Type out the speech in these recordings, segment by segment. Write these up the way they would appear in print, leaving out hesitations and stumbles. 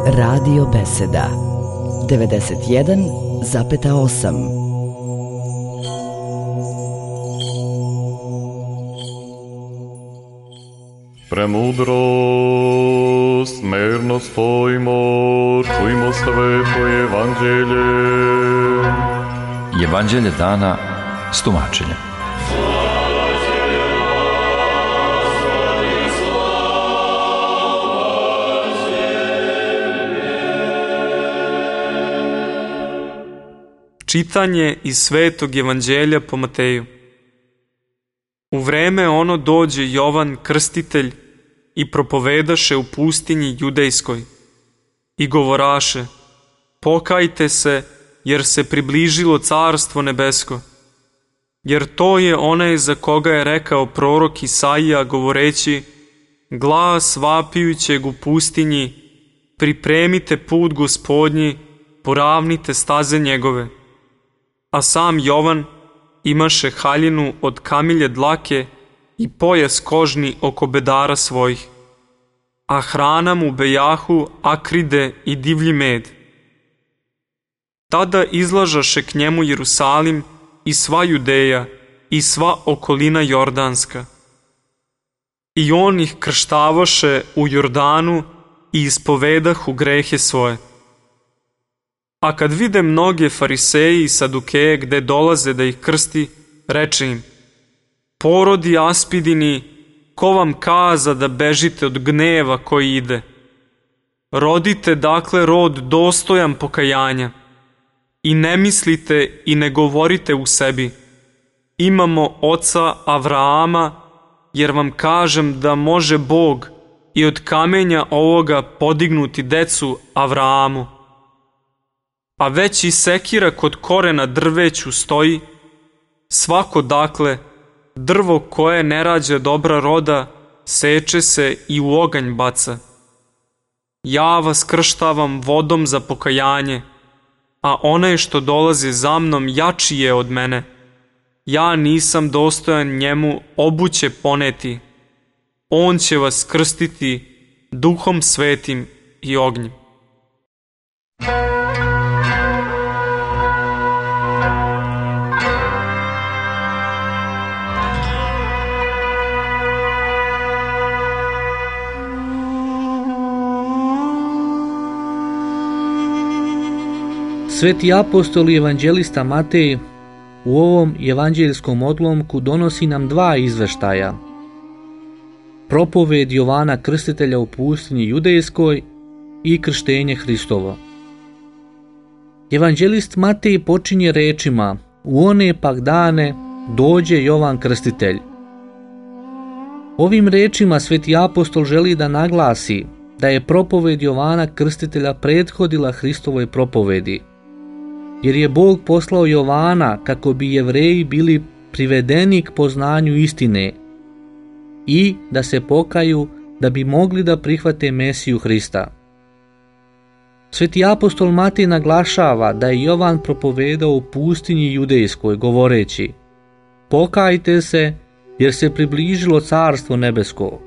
Radio Beseda 91,8. Premudrost, merno stojimo, čujmo sveto evanđelje. Evanđelje dana s tumačenjem. Čitanje iz Svetog Evanđelja po Mateju. U vreme ono dođe Jovan Krstitelj i propovedaše u pustinji Judejskoj i govoraše: pokajte se, jer se približilo carstvo nebesko. Jer to je onaj za koga je rekao prorok Isaija govoreći: glas vapijućeg u pustinji, pripremite put Gospodnji, poravnite staze njegove. A sam Jovan imaše haljinu od kamilje dlake i pojas kožni oko bedara svojih, a hrana mu bejahu akride i divlji med. Tada izlažaše k njemu Jerusalim i sva Judeja i sva okolina Jordanska. I on ih krštavaše u Jordanu i ispovedahu grehe svoje. A kad vide mnoge fariseji i sadukeje gde dolaze da ih krsti, reče im: porodi aspidini, ko vam kaza da bežite od gneva koji ide? Rodite dakle rod dostojan pokajanja i ne mislite i ne govorite u sebi: imamo oca Avraama, jer vam kažem da može Bog i od kamenja ovoga podignuti decu Avraamu. A već i sekira kod korena drveću stoji, svako dakle drvo koje ne rađa dobra roda seče se i u oganj baca. Ja vas krštavam vodom za pokajanje, a onaj što dolazi za mnom jači je od mene. Ja nisam dostojan njemu obuće poneti. On će vas krstiti Duhom Svetim i ognjem. Sveti apostol i evanđelista Matej u ovom evanđeljskom odlomku donosi nam dva izveštaja. Propoved Jovana Krstitelja u pustinji Judejskoj i krštenje Hristovo. Evanđelist Matej počinje rečima: u one pak dane dođe Jovan Krstitelj. Ovim rečima sveti apostol želi da naglasi da je propoved Jovana Krstitelja prethodila Hristovoj propovedi, jer je Bog poslao Jovana kako bi Jevreji bili privedeni k poznanju istine i da se pokaju da bi mogli da prihvate Mesiju Hrista. Sveti apostol Matej naglašava da je Jovan propovedao u pustinji Judejskoj govoreći: pokajte se, jer se približilo carstvo nebesko.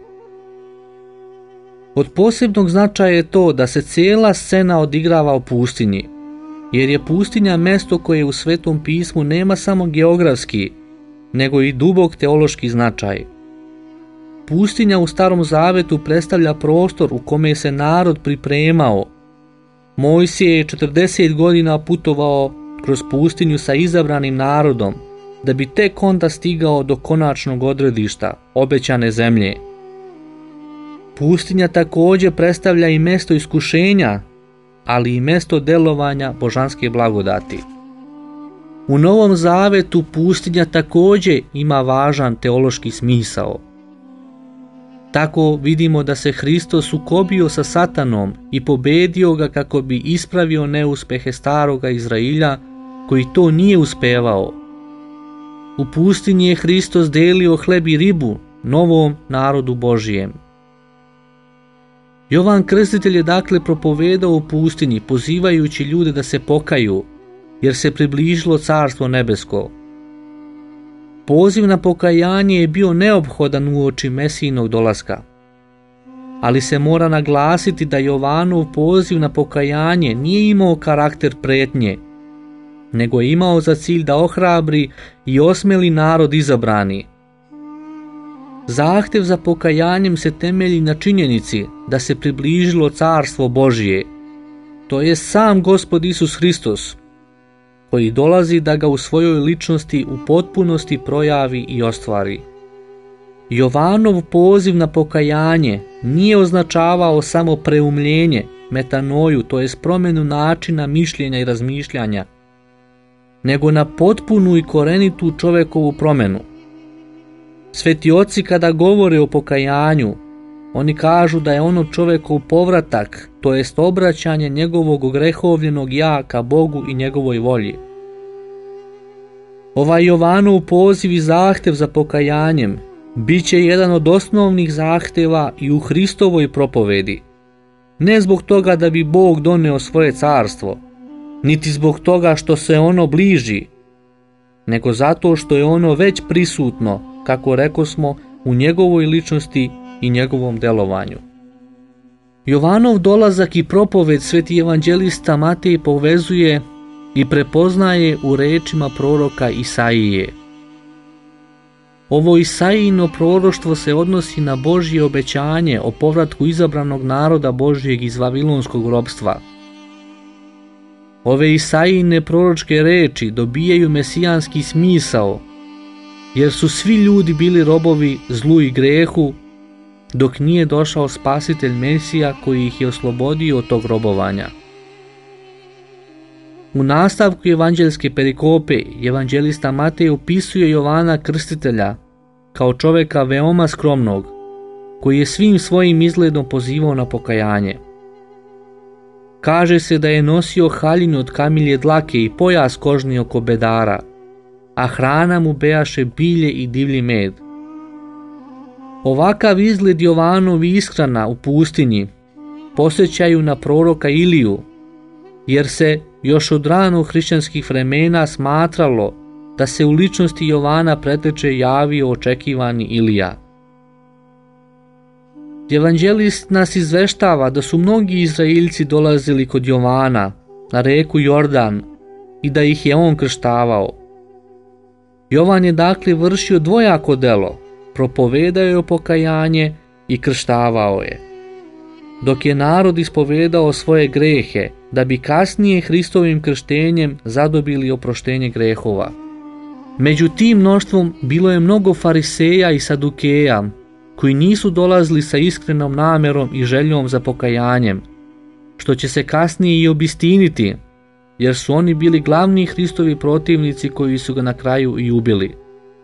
Od posebnog značaja je to da se cijela scena odigrava u pustinji, jer je pustinja mesto koje u Svetom pismu nema samo geografski, nego i dubok teološki značaj. Pustinja u Starom Zavetu predstavlja prostor u kome se narod pripremao. Mojsije je 40 godina putovao kroz pustinju sa izabranim narodom, da bi tek onda stigao do konačnog odredišta, obećane zemlje. Pustinja također predstavlja i mesto iskušenja, ali i mesto delovanja božanske blagodati. U Novom Zavetu pustinja također ima važan teološki smisao. Tako vidimo da se Hristos sukobio sa Satanom i pobedio ga kako bi ispravio neuspehe staroga Izrailja koji to nije uspevao. U pustinji je Hristos delio hleb i ribu novom narodu Božijem. Jovan Krstitelj je dakle propovedao u pustinji, pozivajući ljude da se pokaju, jer se približilo carstvo nebesko. Poziv na pokajanje je bio neophodan uoči Mesijinog dolaska. ali se mora naglasiti da Jovanov poziv na pokajanje nije imao karakter pretnje, nego je imao za cilj da ohrabri i osmeli narod izabrani. Zahtev za pokajanjem se temelji na činjenici da se približilo carstvo Božje, to je sam Gospod Isus Hristos, koji dolazi da ga u svojoj ličnosti u potpunosti projavi i ostvari. Jovanov poziv na pokajanje nije označavao samo preumljenje, metanoju, to jest promjenu načina mišljenja i razmišljanja, nego na potpunu i korenitu čovekovu promjenu. Sveti oci kada govore o pokajanju, oni kažu da je ono čovekov povratak, to jest obraćanje njegovog ogrehovljenog ja ka Bogu i njegovoj volji. Ovaj Jovanov poziv i zahtev za pokajanjem bit će jedan od osnovnih zahteva i u Hristovoj propovedi. Ne zbog toga da bi Bog doneo svoje carstvo, niti zbog toga što se ono bliži, nego zato što je ono već prisutno, kako rekosmo, u njegovoj ličnosti i njegovom delovanju. Jovanov dolazak i propoved sveti evanđelista Matej povezuje i prepoznaje u rečima proroka Isaije. Ovo Isaijino proroštvo se odnosi na Božje obećanje o povratku izabranog naroda Božjeg iz vavilonskog ropstva. Ove Isaijine proročke reči dobijaju mesijanski smisao, jer su svi ljudi bili robovi zlu i grehu, dok nije došao spasitelj Mesija koji ih je oslobodio od tog robovanja. U nastavku evanđelske perikope evanđelista Matej opisuje Jovana Krstitelja kao čoveka veoma skromnog, koji je svim svojim izgledom pozivao na pokajanje. Kaže se da je nosio haljinu od kamilje dlake i pojas kožni oko bedara, a hrana mu bejaše bilje i divlji med. Ovakav izgled Jovanov i ishrana u pustinji posjećaju na proroka Iliju, jer se još od rano hrišćanskih vremena smatralo da se u ličnosti Jovana preteče javio očekivani Ilija. Evanđelist nas izveštava da su mnogi Izraeljci dolazili kod Jovana na reku Jordan i da ih je on krštavao. Jovan je dakle vršio dvojako delo, propovedao je pokajanje i krštavao je. Dok je narod ispovedao svoje grehe, da bi kasnije Hristovim krštenjem zadobili oproštenje grehova. Među tim mnoštvom bilo je mnogo fariseja i sadukeja, koji nisu dolazili sa iskrenom namerom i željom za pokajanjem, što će se kasnije i obistiniti, jer su oni bili glavni Hristovi protivnici koji su ga na kraju i ubili.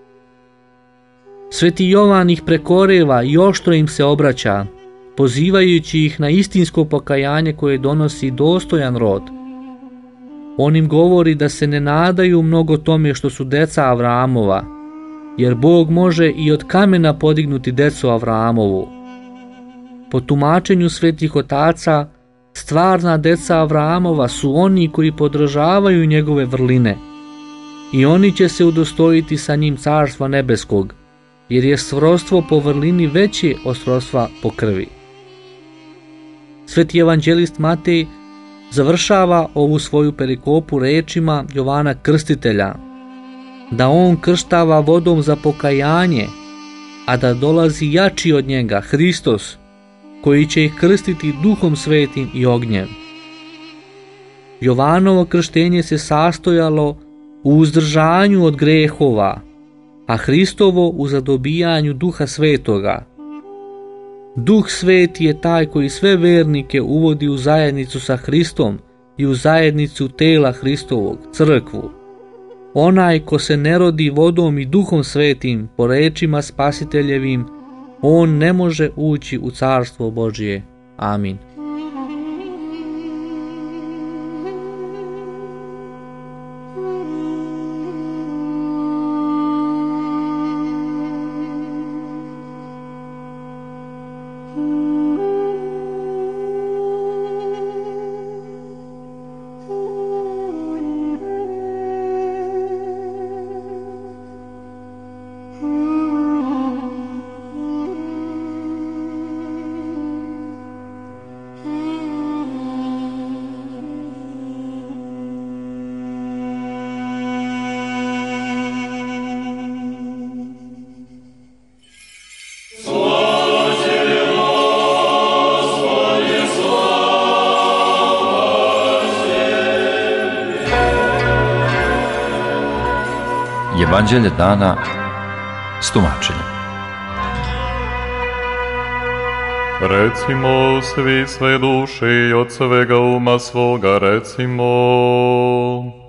Sveti Jovan ih prekoreva i oštro im se obraća, pozivajući ih na istinsko pokajanje koje donosi dostojan rod. On im govori da se ne nadaju mnogo tome što su deca Avraamova, jer Bog može i od kamena podignuti decu Avramovu. Po tumačenju svetih otaca, stvarna deca Avraamova su oni koji podržavaju njegove vrline i oni će se udostojiti sa njim carstva nebeskog, jer je srodstvo po vrlini veće od srodstva po krvi. Sveti evanđelist Matej završava ovu svoju perikopu rečima Jovana Krstitelja, da on krštava vodom za pokajanje, a da dolazi jači od njega, Hristos, koji će ih krstiti Duhom Svetim i ognjem. Jovanovo krštenje se sastojalo u uzdržanju od grehova, a Hristovo u zadobijanju Duha Svetoga. Duh Sveti je taj koji sve vernike uvodi u zajednicu sa Hristom i u zajednicu tela Hristovog, crkvu. Onaj ko se ne rodi vodom i Duhom Svetim, po rečima Spasiteljevim, on ne može ući u carstvo Božje. Amin. Evanđelje dana s tumačenjem. Recimo svi sve duše i od svega uma svoga recimo.